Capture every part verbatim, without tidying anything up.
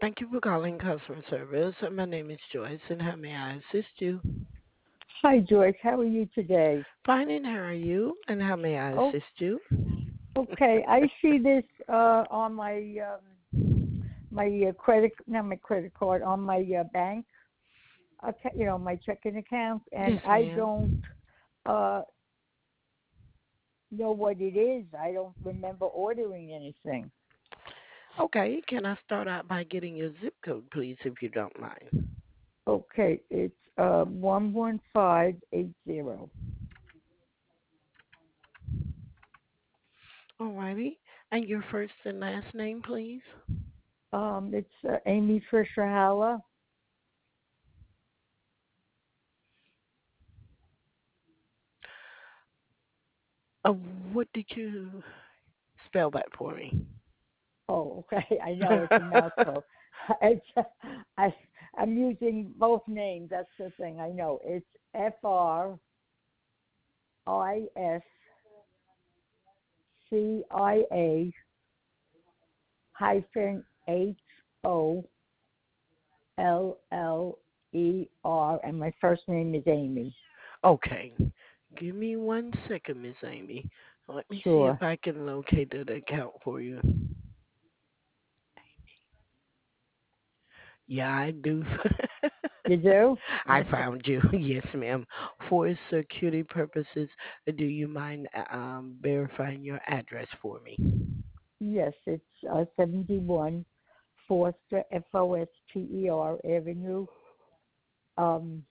Thank you for calling customer service. My name is Joyce, and how may I assist you? Hi, Joyce. How are you today? Fine, and how are you? And how may I Oh, assist you? okay. I see this uh, on my um, my uh, credit, not my credit card, on my uh, bank, account, you know, my checking account, and Yes, I don't ma'am. uh, know what it is. I don't remember ordering anything. Okay, can I start out by getting your zip code, please, if you don't mind? Okay, it's uh, one one five eight zero. Alrighty. And your first and last name, please? Um, it's uh, Amy Fisher Halla. Uh, what did you spell that for me? Oh, okay. I know it's a mouthful. It's I I'm using both names. That's the thing. I know it's F R I S C I A hyphen H O L L E R, and my first name is Amy. Okay. Give me one second, Miss Amy. Let me see if Sure. I can locate that account for you. Yeah, I do. You do? I found you. Yes, ma'am. For security purposes, do you mind uh, um, verifying your address for me? Yes, it's uh, seventy-one Foster F O S T E R Avenue. Um,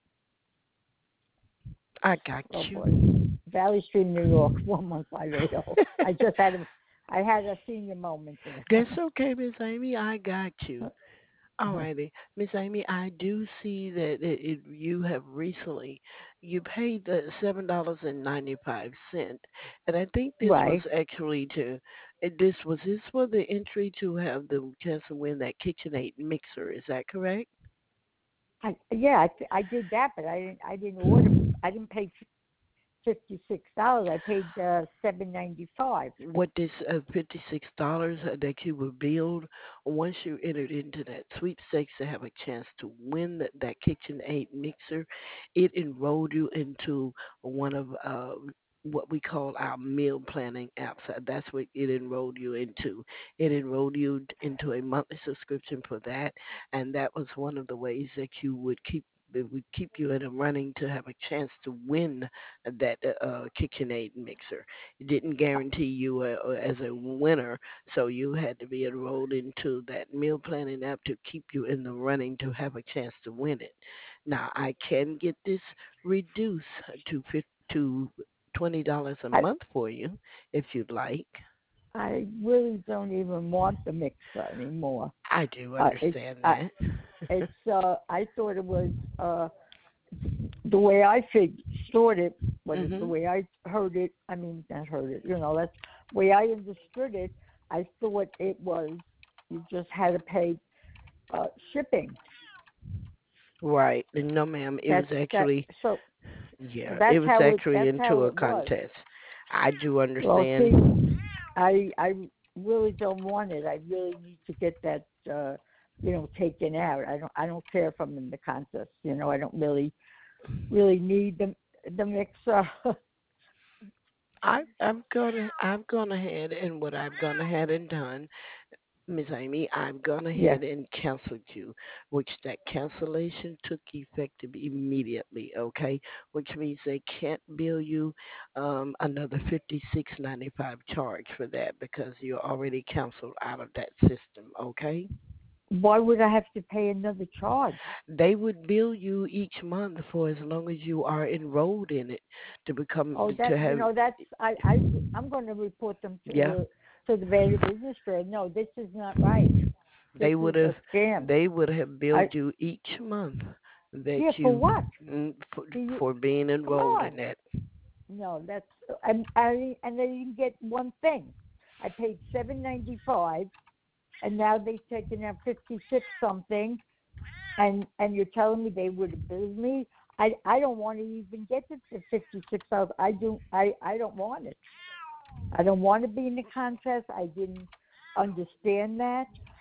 I got oh you. boy, Valley Stream, New York, one one five eight zero. I just had a, I had a senior moment there. That's okay, Miss Amy. I got you. Alrighty, Miss Amy. I do see that it, it, you have recently you paid the seven dollars and ninety five cent, and I think this was Right. actually to uh, this was this for the entry to have the chance to win that KitchenAid mixer. Is that correct? I yeah, I, I did that, but I didn't I didn't order. I didn't pay fifty six dollars. I paid uh, seven ninety five. What this uh, fifty-six dollars that you were billed once you entered into that sweepstakes to have a chance to win that, that KitchenAid mixer, it enrolled you into one of uh, what we call our meal planning apps. Uh, That's what it enrolled you into. It enrolled you into a monthly subscription for that, and that was one of the ways that you would keep it would keep you in a running to have a chance to win that uh, KitchenAid mixer. It didn't guarantee you a, as a winner, so you had to be enrolled into that meal planning app to keep you in the running to have a chance to win it. Now I can get this reduced to fifty, to twenty dollars a I month for you if you'd like. I really don't even want the mixer anymore. I do Uh, it's understand I that. it's uh I thought it was uh the way I fig thought it, but it, the Mhm. way I heard it. I mean, not heard it. You know, that's the way I understood it. I thought it was you just had to pay uh, shipping. Right. No, ma'am. It was That's that. actually So yeah. It that's was how it. actually That's into how a it was. contest. I do Well, see, understand. I I really don't want it. I really need to get that uh, you know taken out. I don't I don't care if I'm in the contest. You know, I don't really really need the the mixer. I, I've gone I've gone ahead and what I've gone ahead and done, Miss Amy, I've gone Yeah. ahead and canceled you, which that cancellation took effective immediately, okay? Which means they can't bill you um, another fifty six ninety five charge for that because you're already canceled out of that system, okay? Why would I have to pay another charge? They would bill you each month for as long as you are enrolled in it to become Oh, to that you have know that's I I I'm going to report them to yeah. the to the Better Business Bureau. No, this is not right. This They is would a have scam. they would have I billed you each month that yeah for you what? mm, for, Do you for being come enrolled on? in that. No, that's and I and they didn't get one thing. I paid seven ninety five, and now they've taken out fifty six something, and and you're telling me they would have billed me. I I don't want to even get to the fifty six dollars. I do I I don't want it. I don't want to be in the contest. I didn't understand that.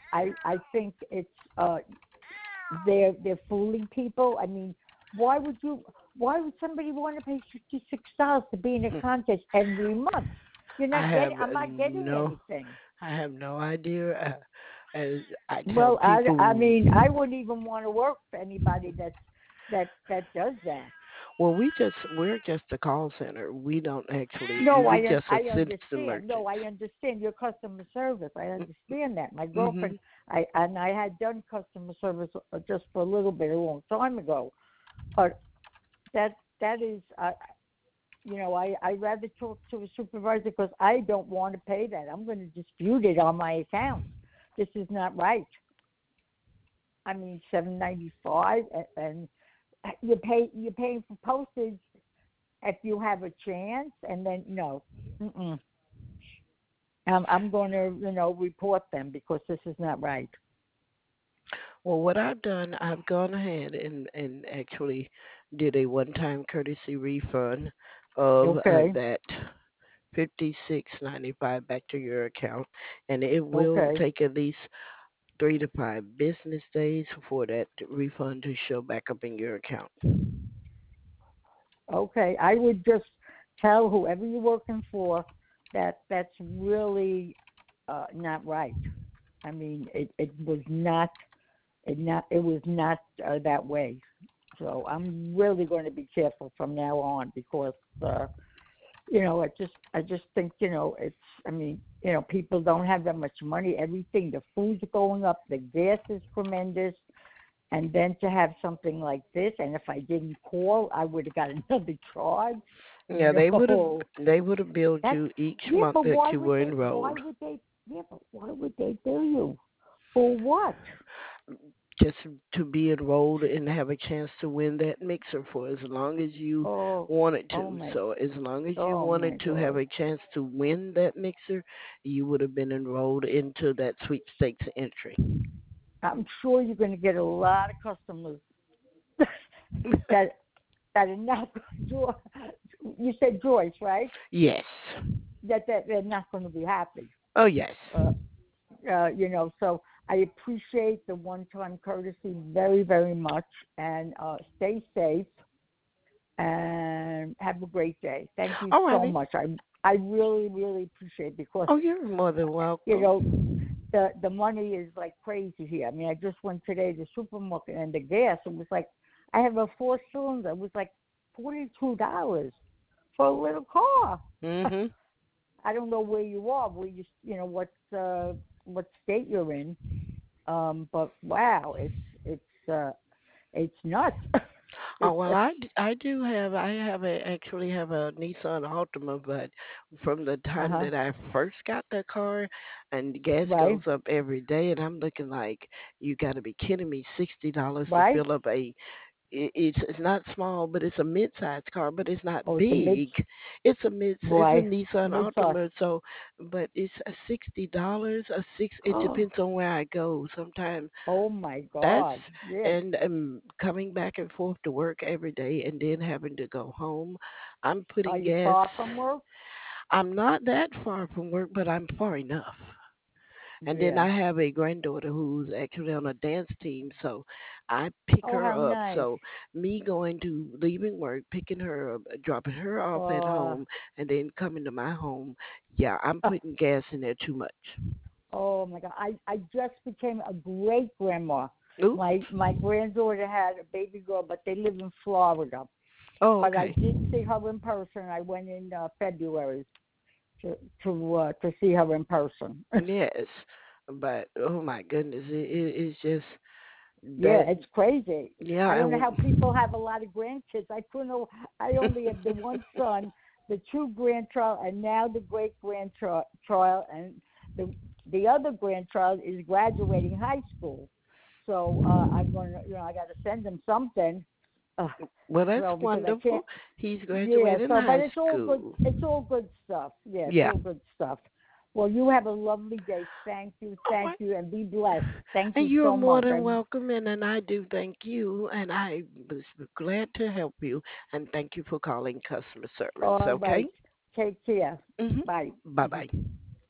I I think it's uh they're they're fooling people. I mean, why would you? Why would somebody want to pay fifty six dollars to be in a contest every month? You're I not getting. have I'm not getting no, anything. I have no idea. Uh, as I tell Well, I, I people, mean, I wouldn't even want to work for anybody that's that that does that. well, we just we're just a call center. We don't actually. No, I We un- just I assist the understand. No, merchants. I understand your customer service. I understand that. My Mm-hmm. girlfriend, I and I had done customer service uh, just for a little bit a long time ago, but that that is, uh, you know, I I rather talk to a supervisor because I don't want to pay that. I'm going to dispute it on my account. This is not right. I mean, seven ninety five, and, and you pay you're paying for postage if you have a chance, and then no. Mm-mm. Um, I'm going to, you know, report them because this is not right. Well, what I've done, I've gone ahead and, and actually did a one-time courtesy refund of uh, Okay, that fifty-six ninety-five back to your account, and it will okay, take at least three to five business days for that refund to show back up in your account. okay. I would just tell whoever you're working for that that's really uh, not right. I mean, it, it was not it not it was not uh, that way. So I'm really going to be careful from now on because uh, you know, I just I just think, you know, it's I mean, you know, people don't have that much money. Everything, the food's going up, the gas is tremendous, and then to have something like this, and if I didn't call, I would have got another charge. Yeah, they would have No, they would have billed that's you each yeah, month but that why you would were they? Why enrolled. would they? Yeah, but why would they bill you for what? Just to be enrolled and have a chance to win that mixer for as long as you Oh, wanted oh to. my, So as long as you oh wanted my to have God! a chance to win that mixer, you would have been enrolled into that sweepstakes entry. I'm sure you're going to get a lot of customers that that are not Joy. You said Joyce, right? Yes. That that they're not going to be happy. Oh yes. Uh, uh, you know, so I appreciate the one-time courtesy very, very much, and uh, stay safe and have a great day. Thank you so Alrighty. much. I I really, really appreciate it because Oh, you're more than you know welcome. the the money is like crazy here. I mean, I just went today to the supermarket and the gas. It was like I have a four cylinder. It was like forty-two dollars for a little car. Mhm. I don't know where you are, where you you know what uh, what state you're in, um, but wow, it's it's uh, it's nuts. Oh It's well, I, d- I do have I have a actually have a Nissan Altima, but from the uh time huh, that I first got the car, and the gas goes right, up every day, and I'm looking like you got to be kidding me, sixty dollars to right. fill up a it, it's it's not small, but it's a mid-sized car, but it's not Oh, it's a mid, big. It's a mid, it's a right, Nissan mid size. Altima, so but it's a sixty dollars. A six. It depends on where I go. Sometimes Oh my that's God, yeah. and um coming back and forth to work every day, and then having to go home. I'm Are putting you gas. far from work? I'm not that far from work, but I'm far enough. And then Yeah. I have a granddaughter who's actually on a dance team, so I pick Oh, her how up. nice. So me going to leaving work, picking her up, dropping her off at Uh, home, and then coming to my home. Yeah, I'm uh, putting gas in there too much. oh my God, I I just became a great grandma. Ooh. My my granddaughter had a baby girl, but they live in Florida. Oh, But I okay. did see her in person. I went in uh, February to to uh, to see her in person. Yes, but oh my goodness, it, it it's just Yeah, that. it's crazy. Yeah, I don't know how people and have a lot of grandkids. I couldn't. I only have the one son, the two grandchild, and now the great grandchild, and the the other grandchild is graduating high school. So uh, I'm going to, you know, I got to send him something. Uh, well, that's well, because I wonderful. can't. He's Yeah. graduating So, but high it's all good. school. It's all good stuff. Yeah, it's Yeah. all good stuff. Well, you have a lovely day. Thank you. All Thank right. you, and be blessed. Thank And you you're so more much. than I welcome, and, and I do thank you, and I was glad to help you, and thank you for calling customer service. All Okay. right. Take care. Mhm. Bye. Bye bye.